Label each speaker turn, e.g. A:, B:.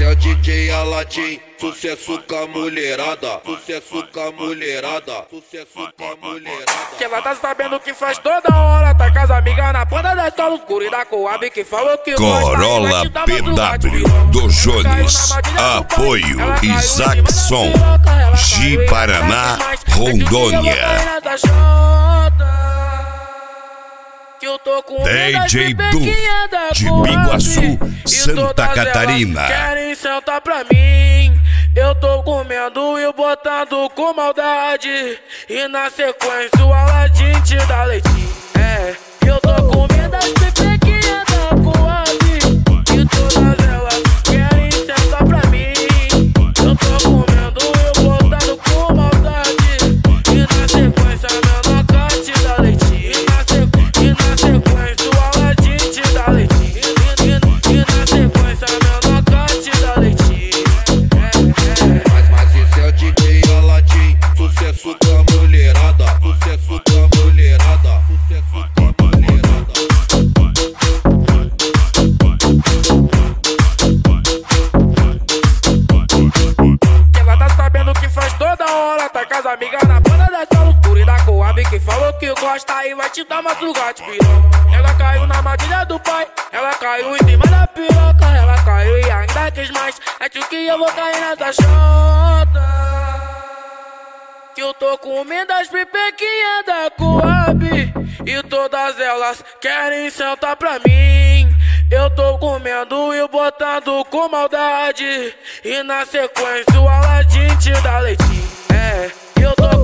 A: esse é o DJ Aladim, sucesso com a mulherada, sucesso com a mulherada, sucesso com a mulherada.
B: Que ela tá sabendo que faz toda hora, tá com as amigas na ponta da escola escura e da Coab que falou que
C: Corolla PW do Jones, apoio Isaacson, Ji Paraná, Rondônia. DJ Du, de Biguaçu, Santa Catarina.
B: Querem sentar pra mim, eu tô comendo e botando com maldade. E na sequência o Aladim te dá leitinho. É, eu tô comendo as pepequinhas da Coab. E todas elas querem sentar pra mim. Eu tô comendo e botando com maldade. E na sequência a menor te dá leitinho. E na sequência o Aladim te dá leitinho. E na sequência a menor te dá leitinho.
A: Mas esse é o DJ Aladim, sucesso com a mulherada, sucesso com a mulherada, sucesso com a mulherada.
B: Ela tá sabendo que faz toda hora, tá com as amigas na banda da escola escura e da Coab que falou que gosta e vai te dar madrugada de piroca. Ela caiu na armadilha do pai, ela caiu em cima da piroca, ela caiu e ainda quis mais. Acho que eu vou cair nessa chota, que eu tô comendo as pipequinhas da Coab. E todas elas querem sentar pra mim. Eu tô comendo e botando com maldade. E na sequência o Aladim te dá leitinho. É, eu tô